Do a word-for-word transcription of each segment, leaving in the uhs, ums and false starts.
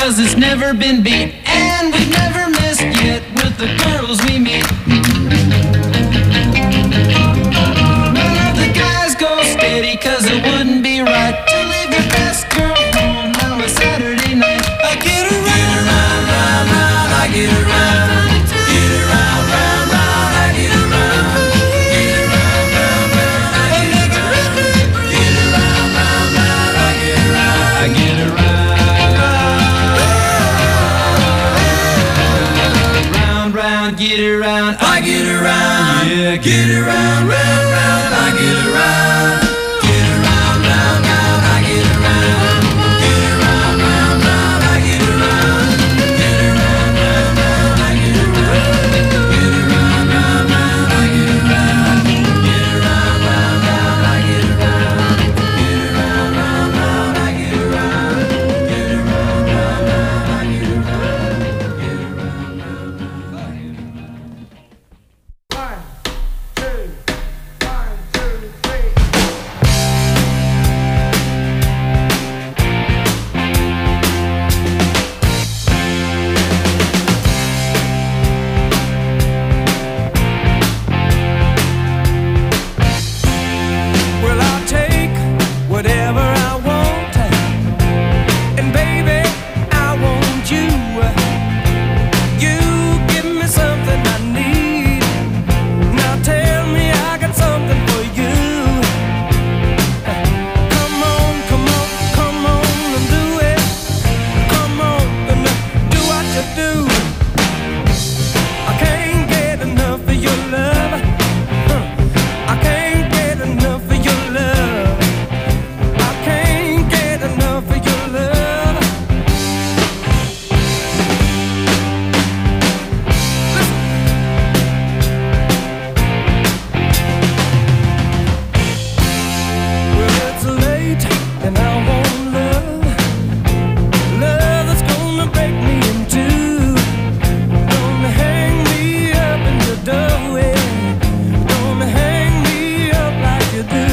cause it's never been beat. And we've never missed yet with the girls we meet. None of the guys go steady, cause it wouldn't be right to leave your best girl home on a Saturday night. I get around, round, round, round, I get around. Get around, round, round, I get around. Get around, round, round, I get around. Get around, round, round, I get around. I get around. Round, round, get around. I get around. Yeah, get around, round, round, I get around. Get around, round, round, I get around. Get around, round, round, I get around. Get around, round, round, I get around. Get around, round, round, I get around. Get around, round, round, I get around. Get around, round, round, I get around. Get around, round, round, I get around. Get around, round, round, I get around. Well, I'll take whatever I want, and baby, I want you. You give me something I need. Now tell me I got something for you. Come on, come on, come on and do it. Come on and do what you do. I can't get enough of your love. Huh. I can't get enough of your love. I can't get enough of your love. Well, it's late and I want love. Love that's gonna break me in two. Gonna hang me up in your doorway. Gonna hang me up like you do.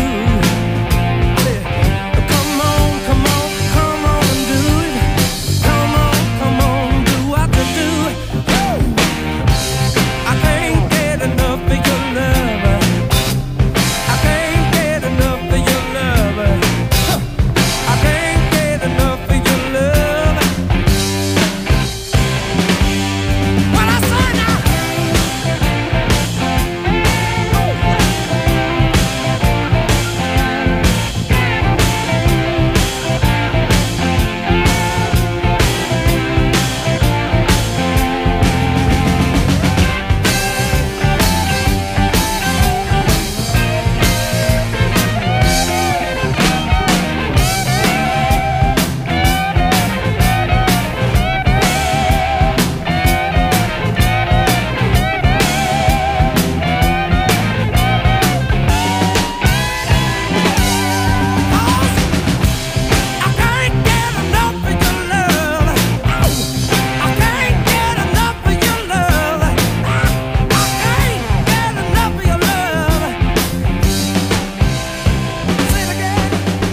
Come on, come on, come on and do it. Come on, come on, do what you do. I can't get enough of your love. I can't get enough of your love. I can't get enough of your love. What I say now? I can't get enough of your love. I can't get enough of your love. I can't get enough of your love. Say it again.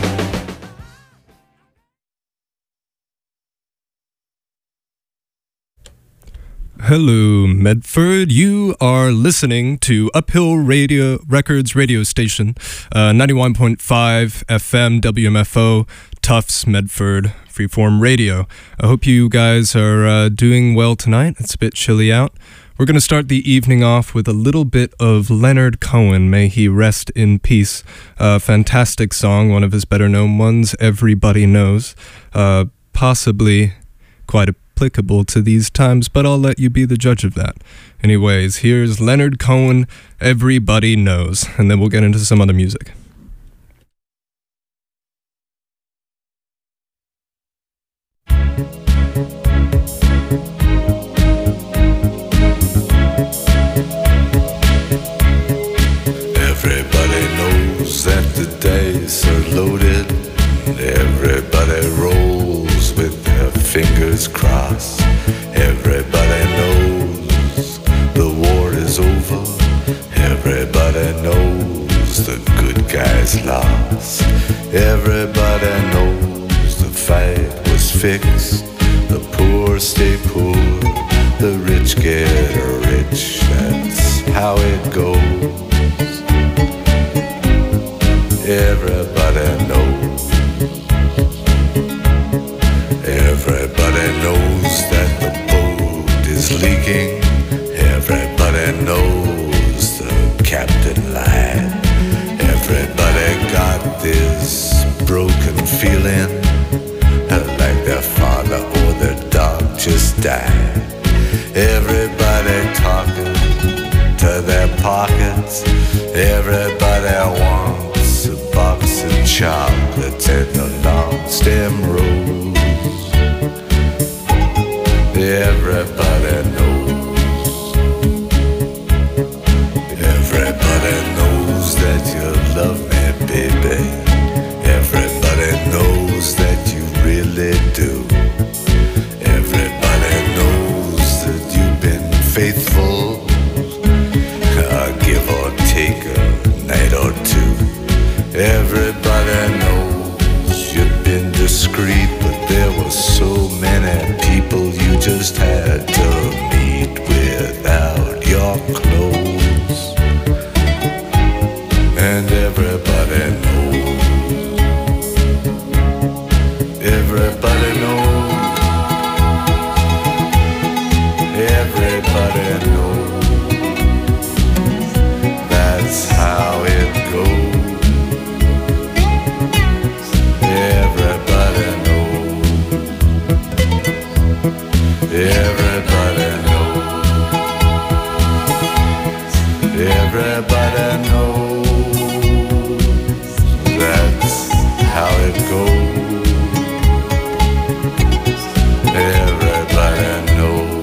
Hello, Medford. You are listening to Uphill Radio Records radio station, uh, ninety-one point five F M W M F O, Tufts, Medford, Freeform Radio. I hope you guys are uh, doing well tonight. It's a bit chilly out. We're going to start the evening off with a little bit of Leonard Cohen. May he rest in peace. A fantastic song, one of his better known ones, Everybody Knows. Uh, possibly quite applicable to these times, but I'll let you be the judge of that. Anyways, here's Leonard Cohen, Everybody Knows, and then we'll get into some other music. Everybody knows that the dice are loaded. Everybody rolls with their fingers crossed. Everybody knows the war is over. Everybody knows the good guys lost. Everybody knows the fight was fixed. The how it goes. Everybody knows. Everybody knows that the boat is leaking. Everybody knows the captain lied. Everybody got this broken feeling, like their father or their dog just died. Everybody talking to their pockets. Everybody wants a box of chocolates and a long stem rose. Everybody knows. Everybody knows that you love me, baby. Everybody knows that you really do. Everybody knows that you've been faithful, uh, give or take a night or two. Everybody knows you've been discreet, but there were so many people you just had to meet without your clothes. And everybody knows. Everybody knows. Everybody knows. That's how it goes. Everybody knows. Everybody knows. Everybody knows. That's how it goes. Everybody knows.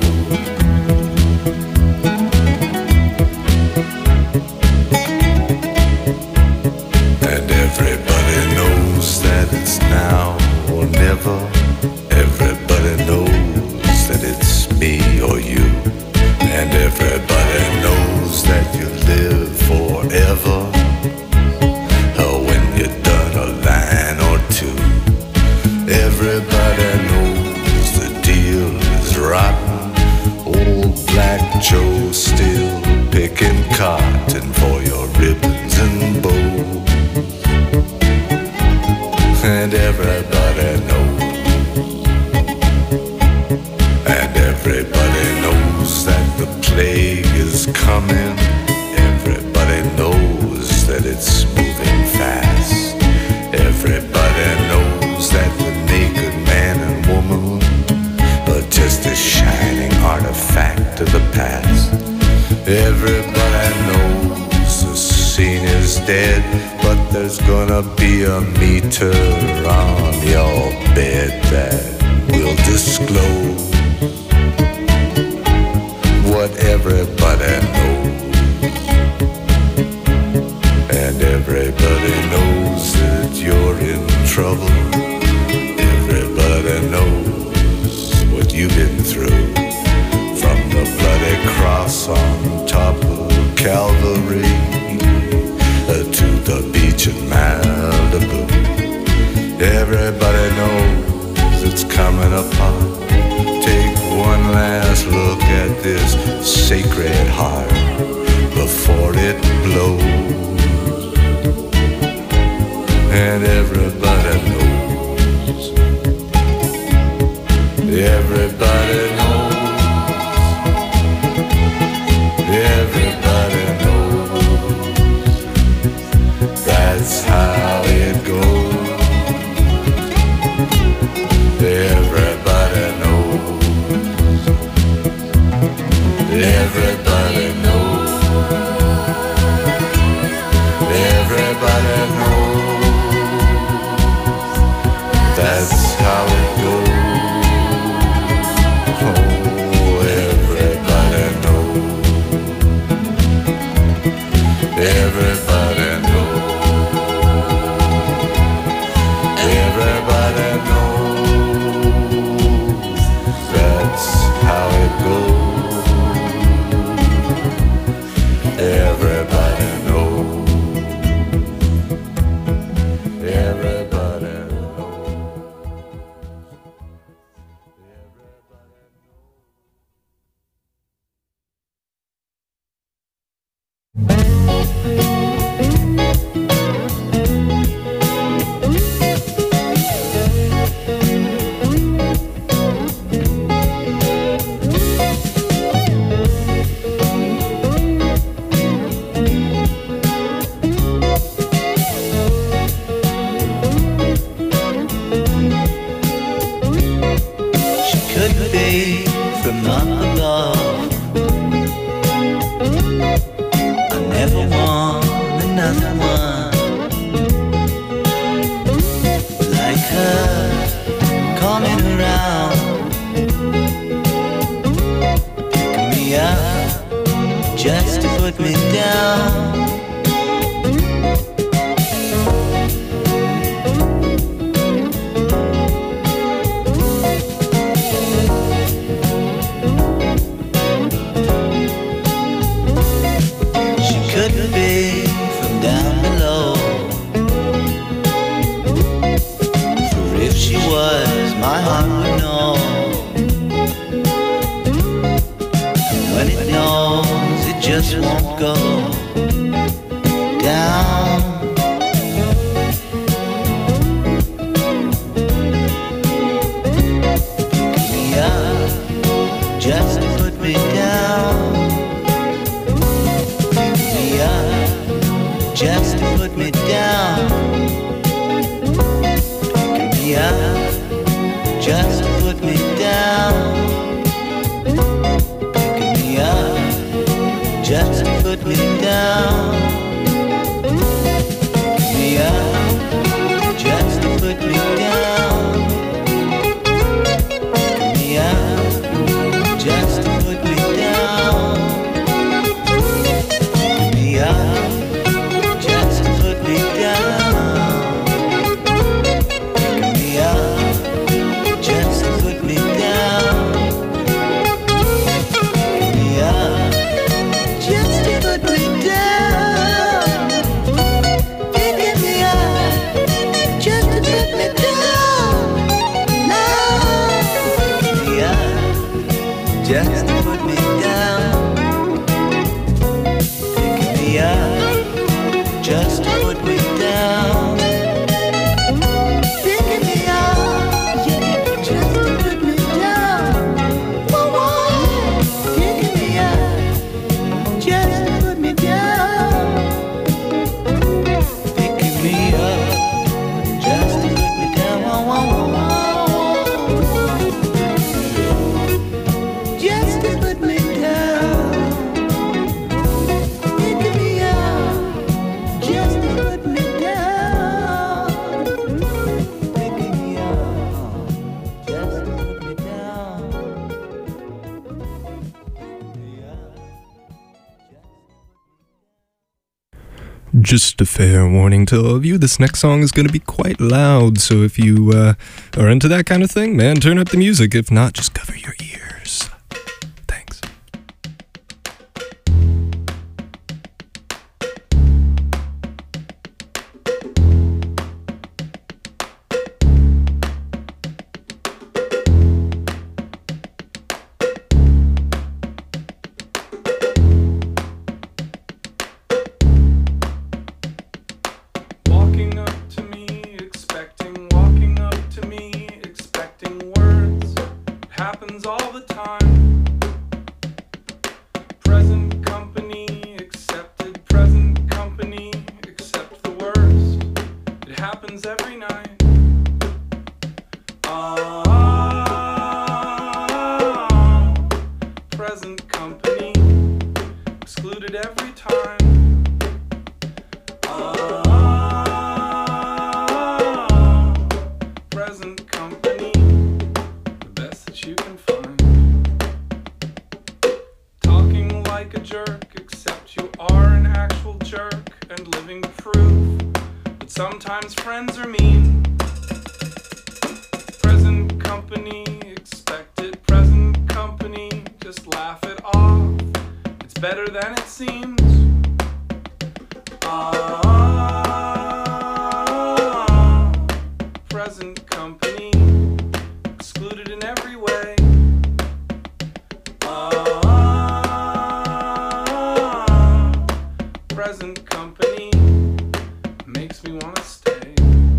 And everybody knows that it's now or never. Everybody knows that it's me or you. And everybody knows that you live forever, or when you're done a line or two. Everybody knows the deal is rotten. Old Black Joe still picking cotton for your ribbons and bows. And everybody knows. And everybody knows that the plague is coming. Everybody knows that it's moving fast. Everybody knows that the naked man and woman are just a shining artifact of the past. Everybody knows the scene is dead, but there's gonna be a meter on your bed that will disclose what everybody knows. And everybody knows that you're in trouble. Everybody knows what you've been through, from the bloody cross on top of Calvary uh, to the beach in Malibu. Everybody knows it's coming apart. Take one last look at this sacred heart before it blows. And everybody knows. Everybody knows. Everybody knows. That's how it goes. Everybody knows. Everybody knows. never want another one like her coming around, picking me up just to put me down. Couldn't be from down below, for if she was, my heart would know. And when it knows, it just won't go down. Pick me up just to put me down. Just to put me down, picking me up, just to put me down, picking me up, just to put me down, picking me up, just to put me down, picking me up, just to put me down, picking me up. Just to put me down, picking me up, just to put me down, picking me up, yeah, just to put me down, whoa, whoa, picking me up, just to put me down, picking me up, just to put me down, whoa, whoa, whoa, whoa. Just to put me down, picking me up, just to put me down, picking me up, just to put me down, picking me up. Just a fair warning to all of you, this next song is going to be quite loud, so if you uh, are into that kind of thing, man, turn up the music. If not, just cover your ears. Thanks. Walking up to me, expecting, walking up to me, expecting words. It happens all the time. Present company accepted, present company accept the worst. It happens every night. Ah, present company excluded every time. Present company, the best that you can find. Talking like a jerk, except you are an actual jerk and living proof that sometimes friends are mean. Present company, expected present company, just laugh it off. It's better than it seems. Ah. Present company, excluded in every way. Ah, present company makes me want to stay.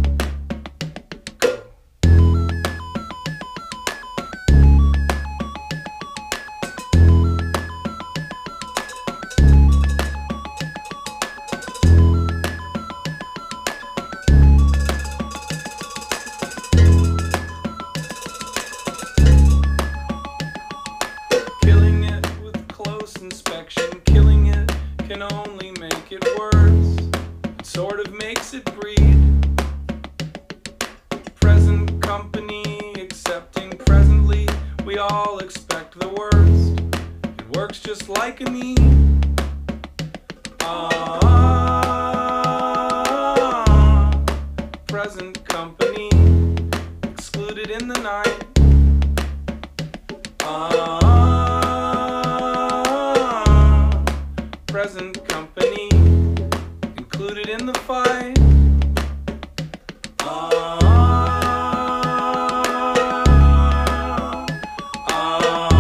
Go. Killing it with close inspection, killing it can only make present company, included in the fight. Ah, ah, ah,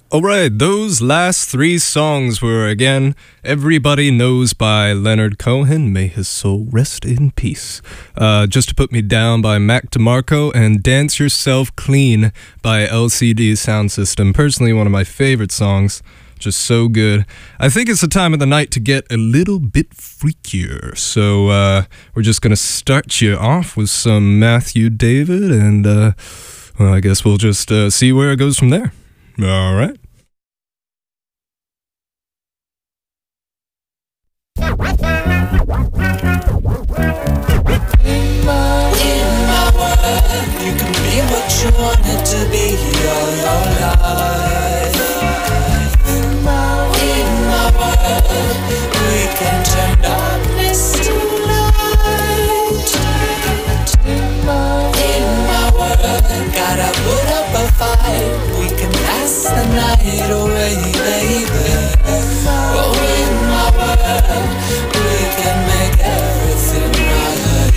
Alright, those last three songs were again Everybody Knows by Leonard Cohen, may his soul rest in peace. Uh, Just to Put Me Down by Mac DeMarco and Dance Yourself Clean by L C D Sound System. Personally, one of my favorite songs, just so good. I think it's the time of the night to get a little bit freakier. So uh, we're just going to start you off with some Matthew David and uh, well, I guess we'll just uh, see where it goes from there. All right. In my, in my world, you can be what you wanted to be all your life. In my, in my world, we can turn darkness to light. In my, in my world, gotta put up a fight. We can pass the night away, baby. Oh, in my world, we can make everything right.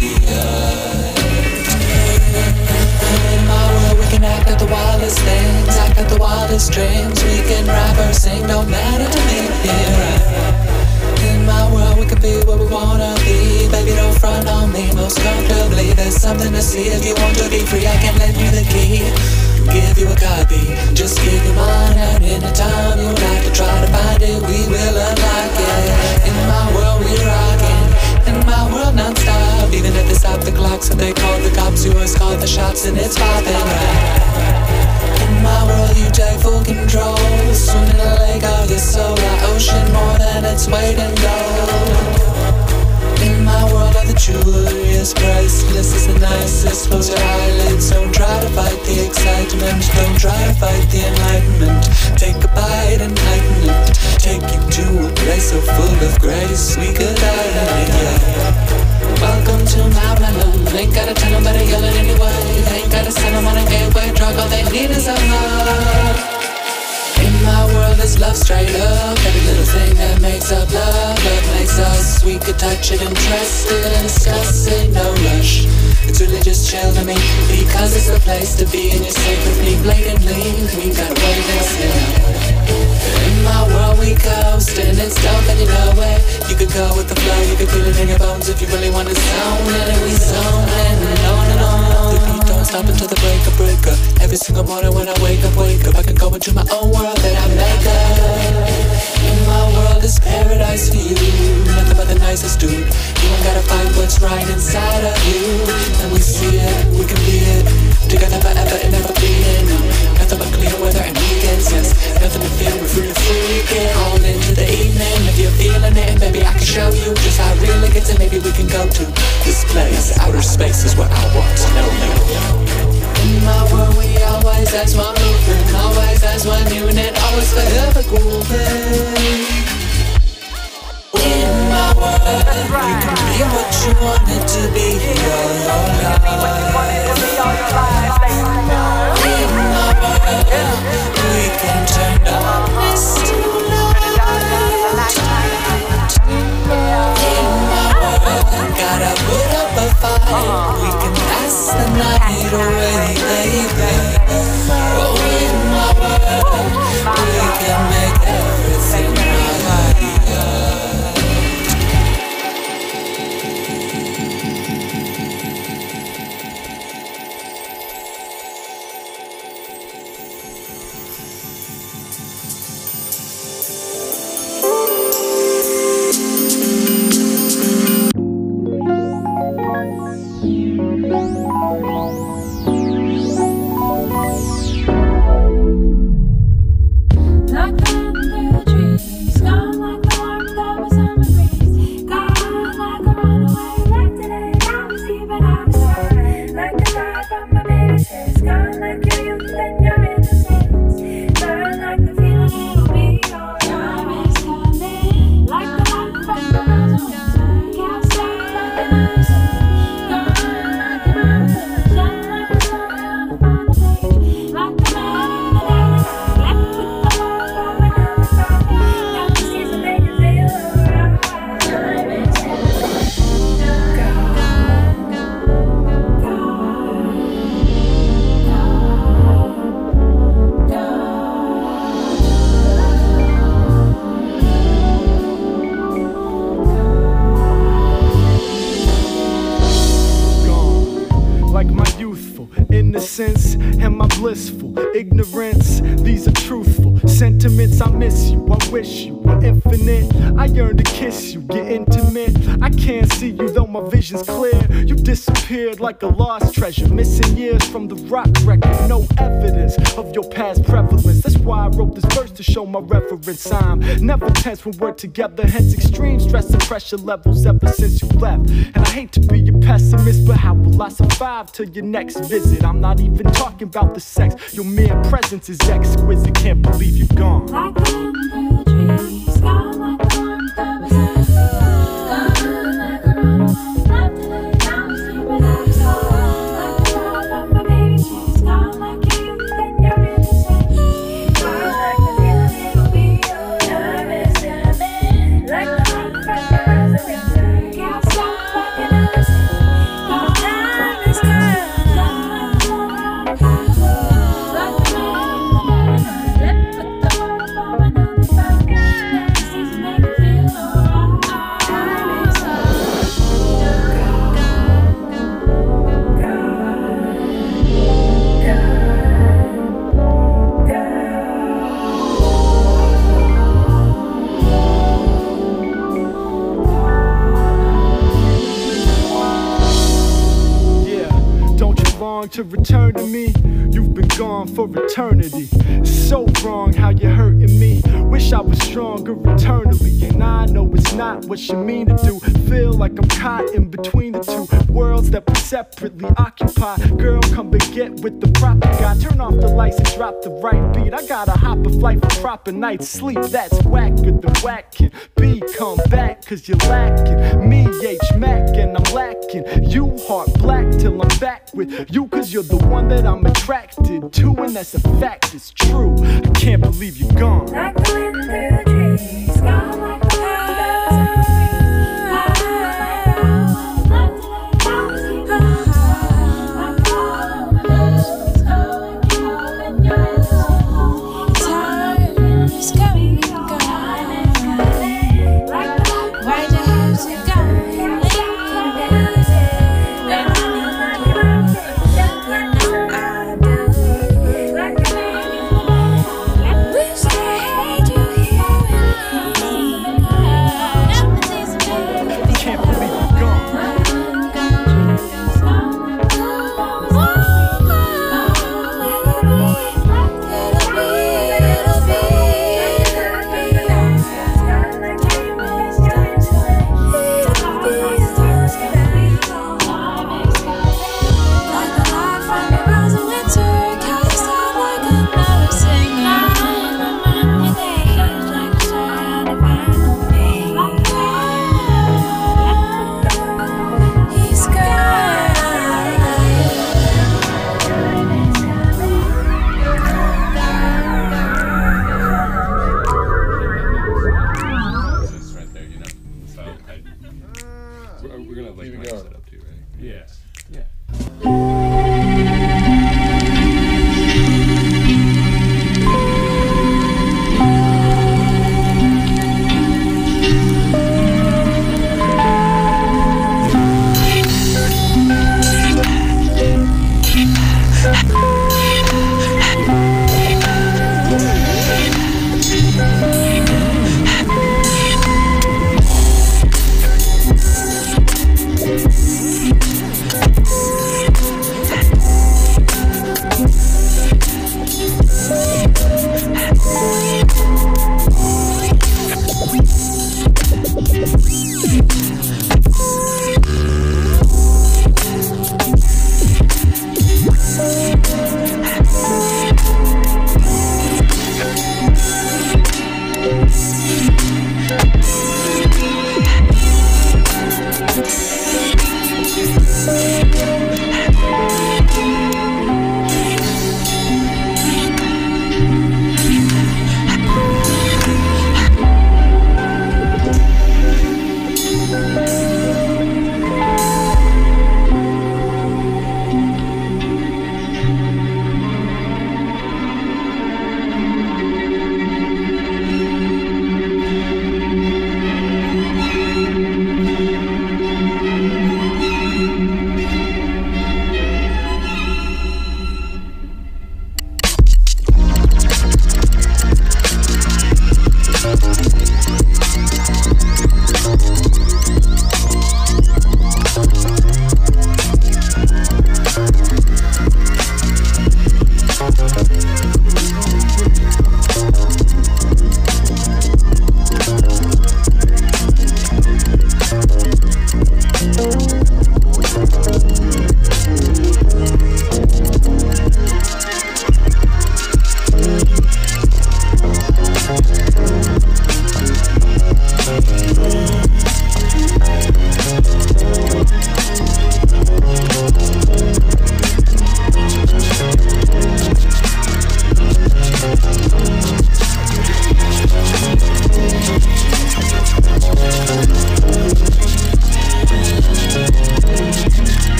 In my world, we can act out the wildest things, act out the wildest dreams. We can rap or sing, don't matter to me. In my world, we can be what we wanna be. Baby, don't front on me most comfortably. There's something to see if you want to be free. I can lend you the key, give you a copy, just give you mine. And in the time you like to try to find it, we will unlock it. In my world we rockin', in my world non-stop. Even if they stop the clock, so they call the cops, you always call the shots, and it's poppin' right. In my world you take full control, swim in a lake of your soul, like ocean more than its weight in gold. In my world all the jewelry is priceless, it's the nicest. Close your eyelids, don't try to fight the excitement, don't try to fight the enlightenment. Take a bite and heighten it, take you to a place so full of grace we could hide in it, yeah. Welcome to my realm, ain't gotta tell them better yell it anyway. Ain't gotta send them on a gateway drug, all they need is a hug. In my world is love straight up, every little thing that makes up love. Love makes us, we could touch it and trust it and discuss it, no rush. It's really just chill to me, because it's the place to be. And you're safe with me blatantly, we got way this in. In my world we coast, and it's dope and you know it. You could go with the flow, you could feel it in your bones if you really want to zone in. And we zone in, on and on. The beat don't stop until the break of break up. Every single morning when I wake up, wake up, I can go into my own world that I make up. In my world is paradise for you, nothing but the nicest dude. You ain't gotta find what's right inside of you, and we see it, we can be it, together forever and never bleeding. Nothing but clear weather and weekends, yes. Nothing to fear, we're free to freak it all into the evening. If you're feeling it, and baby I can show you just how real it gets, and maybe we can go to this place. Outer space is where I want to know you. In my world we always as one movement, always as one unit, always forever grooving. In my world, you can be what you wanted to be all your life. In my world, we can turn darkness to light. In my world, gotta put up a fight. We can pass the night away, baby. Oh, in my world, we can make everything right. innocence and my blissful ignorance. These are truthful sentiments. I miss you, I wish you were infinite. I yearn to kiss you, get intimate. I can't see you though my vision's clear. You disappeared like a lost treasure, missing years from the rock record. No evidence of your past prevalence. That's why I wrote this verse to show my reverence. I'm never tense when we're together, hence extreme stress and pressure levels ever since you left. And I hate to be a pessimist, but how will I survive till your next visit? I'm not even talking about the sex. Your mere presence is exquisite. Can't believe you're gone. Like the wind through the trees, gone like the warmth of a sun, gone like a run, left to the ground, sleeping out of soul. Like the love of my baby, she's gone like you, then you're innocent. Gone like the feeling it'll be your nervous element. Like the heart from the resurrection, can't stop like an innocent. Gone time is gone. To return to me, you've been gone for eternity. So wrong how you're hurting me. Wish I was stronger eternally, and I know it's not what you mean to do. Feel like I'm caught in between the two worlds that we separately occupy. Girl, come and get with the proper guy. Turn off the lights and drop the right beat. I gotta hop a flight for proper night's sleep. That's whacker than whack can be. Come back cause you're lacking me, H-Mac, and I'm lacking you, heart black till I'm back with you, cause you're the one that I'm attracted to, and that's a fact, it's true. I can't believe you're gone. Like the wind through the trees, gone like the wind that was we stay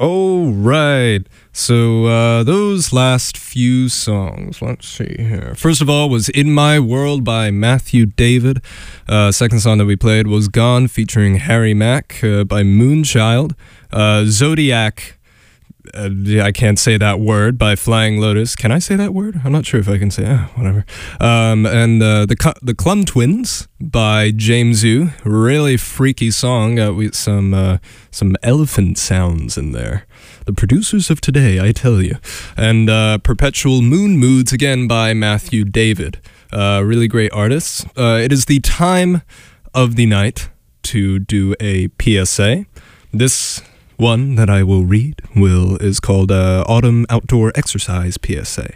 All right. So uh, those last few songs, let's see here. First of all was In My World by Matthew David. Uh, second song that we played was Gone featuring Harry Mack uh, by Moonchild. Uh, Zodiac, uh, I can't say that word, by Flying Lotus. Can I say that word? I'm not sure if I can say, ah, whatever. Um, and uh, the Cu- the Clum Twins by James Yu. Really freaky song. Uh, with some uh, some elephant sounds in there. The producers of today, I tell you. And uh, Perpetual Moon Moods, again, by Matthew David. Uh, really great artists. Uh, it is the time of the night to do a P S A. This one that I will read will is called uh, Autumn Outdoor Exercise P S A.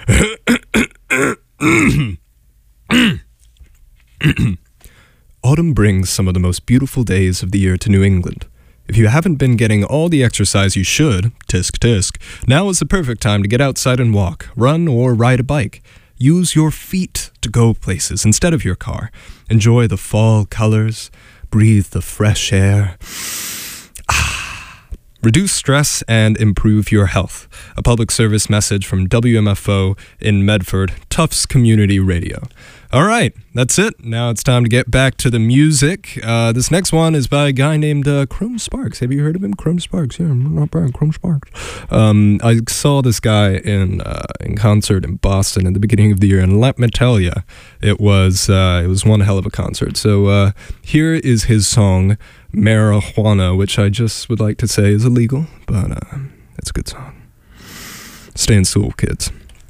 Autumn brings some of the most beautiful days of the year to New England. If you haven't been getting all the exercise you should, tisk tisk, now is the perfect time to get outside and walk, run, or ride a bike. Use your feet to go places instead of your car. Enjoy the fall colors, breathe the fresh air. Ah. Reduce stress and improve your health. A public service message from W M F O in Medford, Tufts Community Radio. All right, that's it. Now it's time to get back to the music. Uh, this next one is by a guy named uh, Chrome Sparks. Have you heard of him? Chrome Sparks. Yeah, not bad. Chrome Sparks. Um, I saw this guy in uh, in concert in Boston at the beginning of the year, and let me tell you, it was uh, it was one hell of a concert. So uh, here is his song Marijuana, which I just would like to say is illegal, but uh, it's a good song. Stay in school, kids.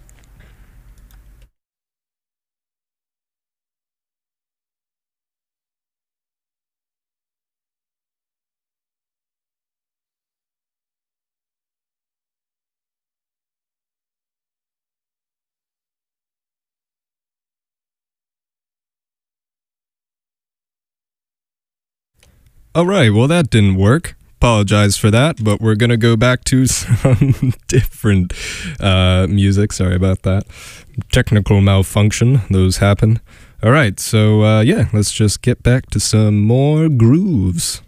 All right, well, that didn't work. Apologize for that, but we're going to go back to some different uh, music. Sorry about that. Technical malfunction. Those happen. All right, so uh, yeah, let's just get back to some more grooves.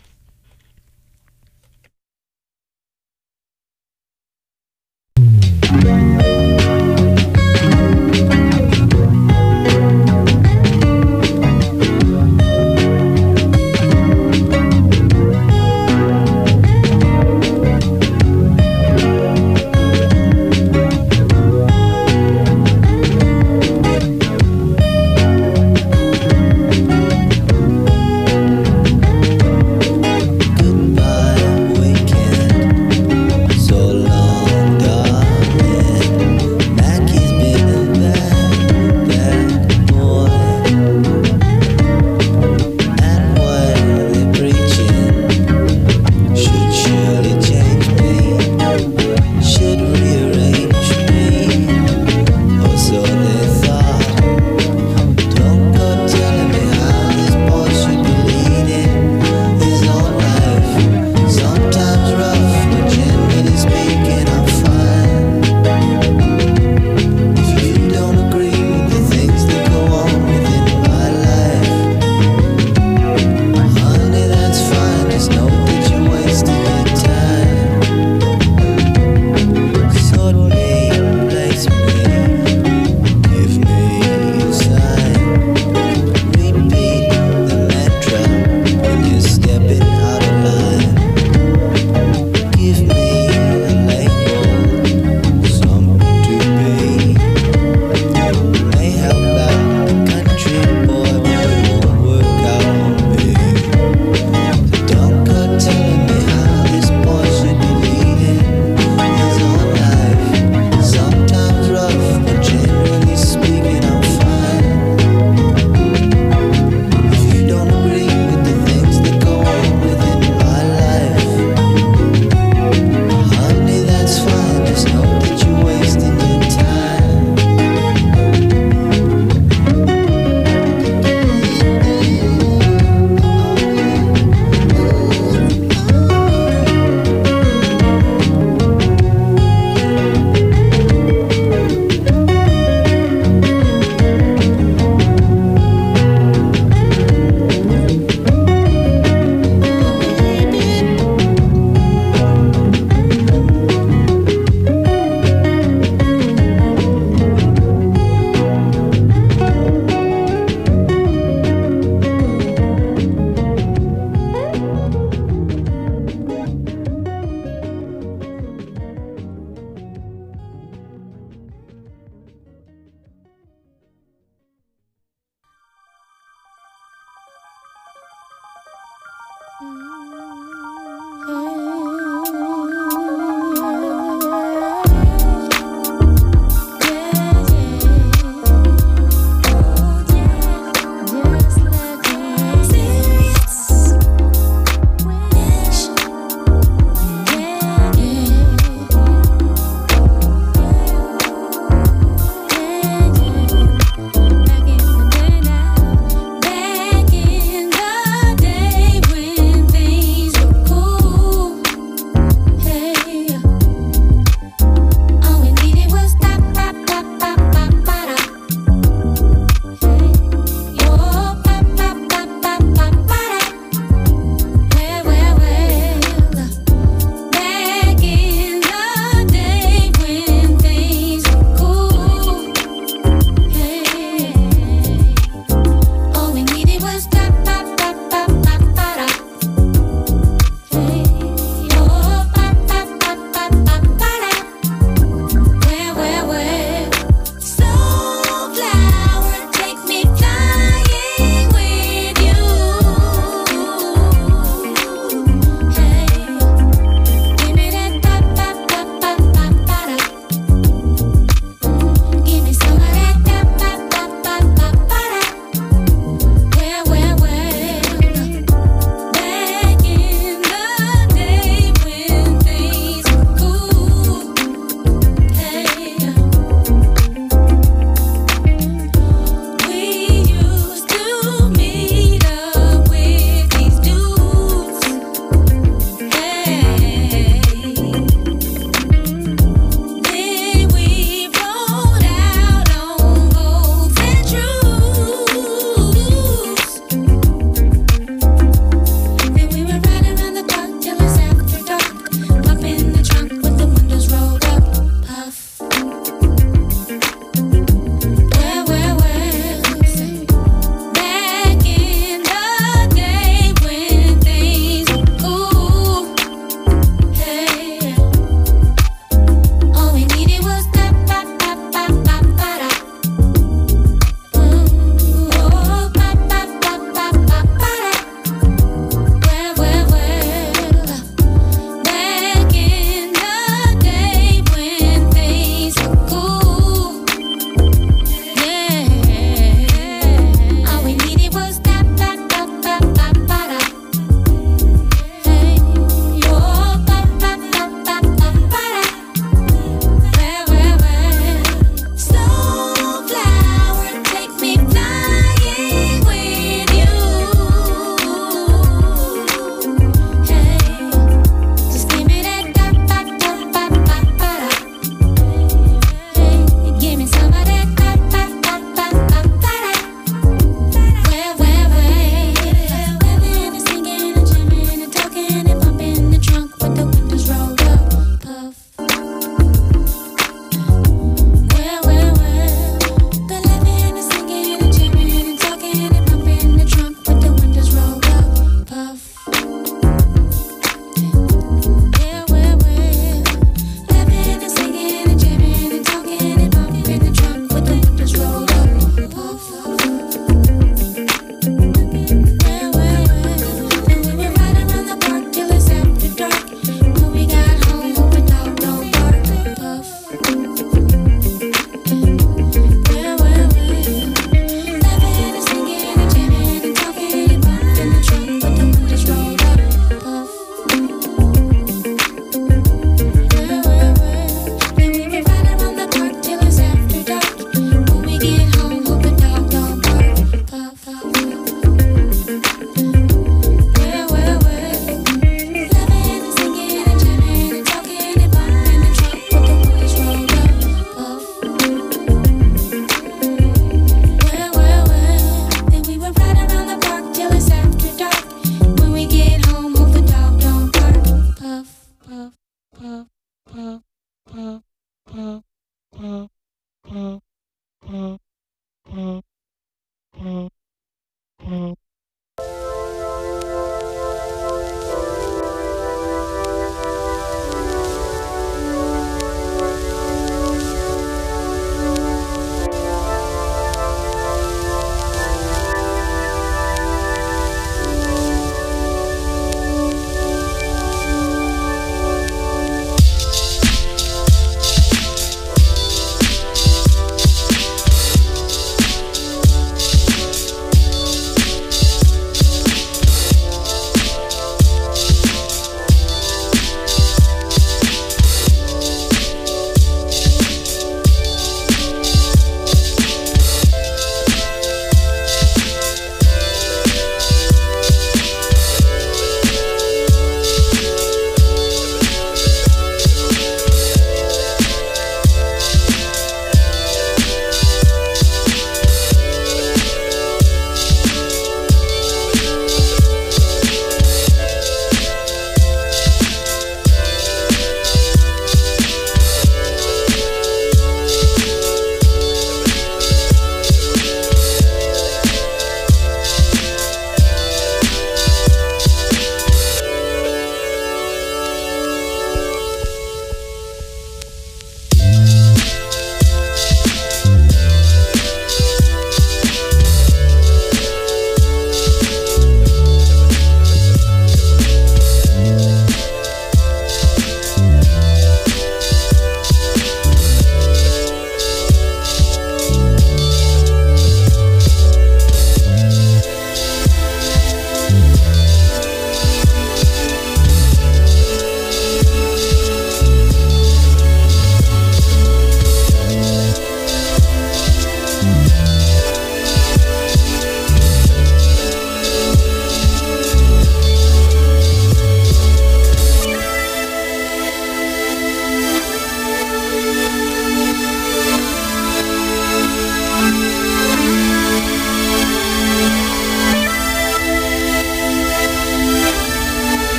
Back in the day when things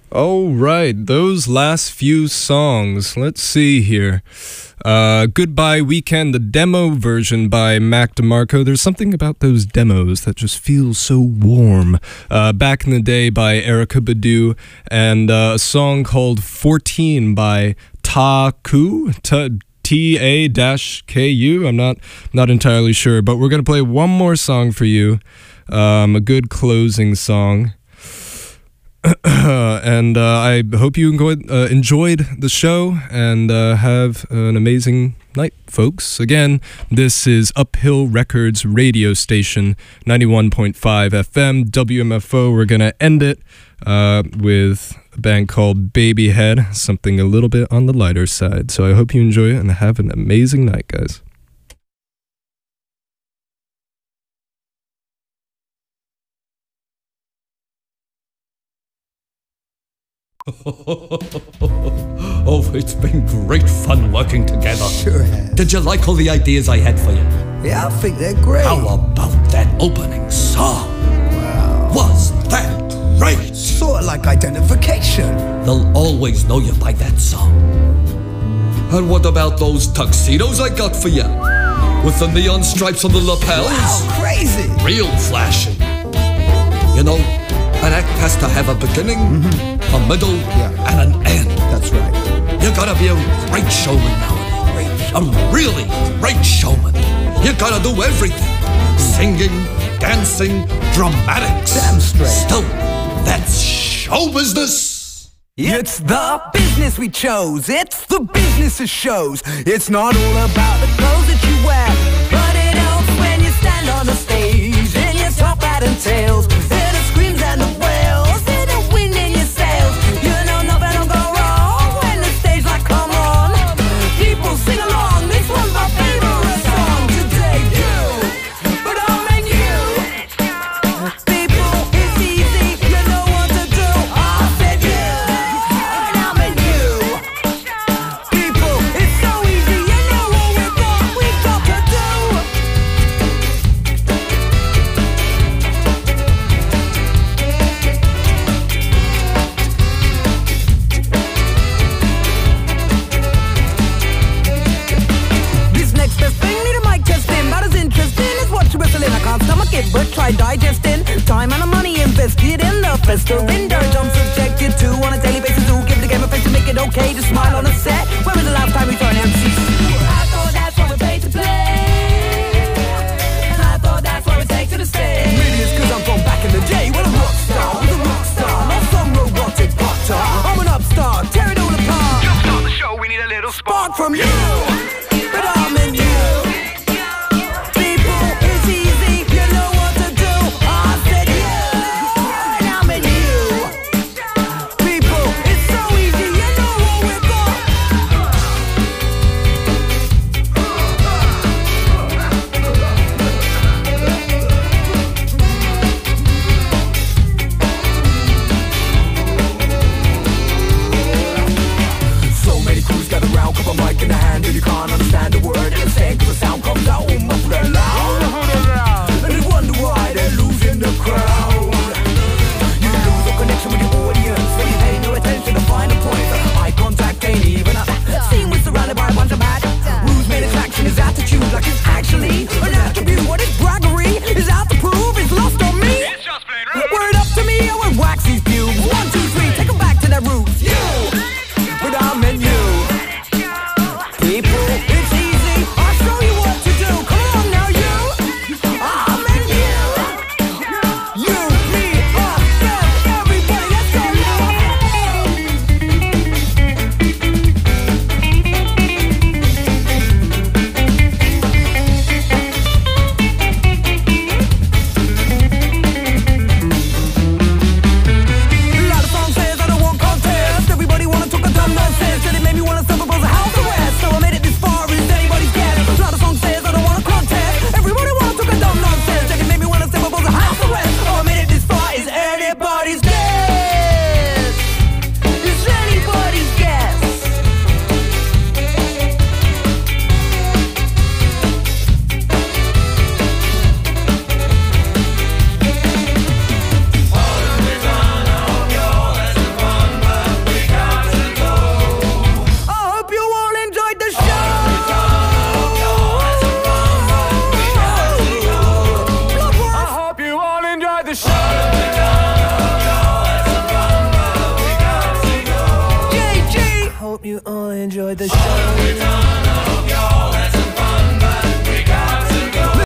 All right, those last few songs. Let's see here. Uh, Goodbye Weekend, the demo version by Mac DeMarco. There's something about those demos that just feels so warm. Uh, Back in the Day by Erykah Badu, and uh, a song called fourteen by Ta-Ku. T A K U. I'm not not entirely sure, but we're going to play one more song for you. Um, a good closing song. and uh, I hope you enjoyed, uh, enjoyed the show and uh, have an amazing night, folks. Again, this is Uphill Records radio station, ninety-one point five F M, W M F O. We're going to end it uh, with a band called Babyhead, something a little bit on the lighter side. So I hope you enjoy it and have an amazing night, guys. Oh, it's been great fun working together. Sure has. Did you like all the ideas I had for you? Yeah, I think they're great. How about that opening song? Wow. Was that great? Sort of like identification. They'll always know you by that song. And what about those tuxedos I got for you? With the neon stripes on the lapels? Wow, crazy. Real flashy. You know, an act has to have a beginning, mm-hmm. a middle, yeah. and an end. That's right. You gotta be a great showman nowadays. A really great showman. You gotta do everything. Singing, dancing, dramatics. Damn straight. Still, that's show business. It's the business we chose. It's the business of shows. It's not all about the clothes that you wear, but it helps when you stand on the stage in your top hat and tails. Hear the screams and the wails, hear the wind in your sails. You know nothing will go wrong when the stage light come on. People sing along. This one's my favorite song to debut, but I'm in you. People, it's easy. You know what to do. I said you, and I'm in you. People, it's so easy. You know what we've got. We've got to do. This next best thing need a mic testing. About as interesting as what you're whistling. I can't stomach it, but try digesting. Time and the money invested in the festive indulgence.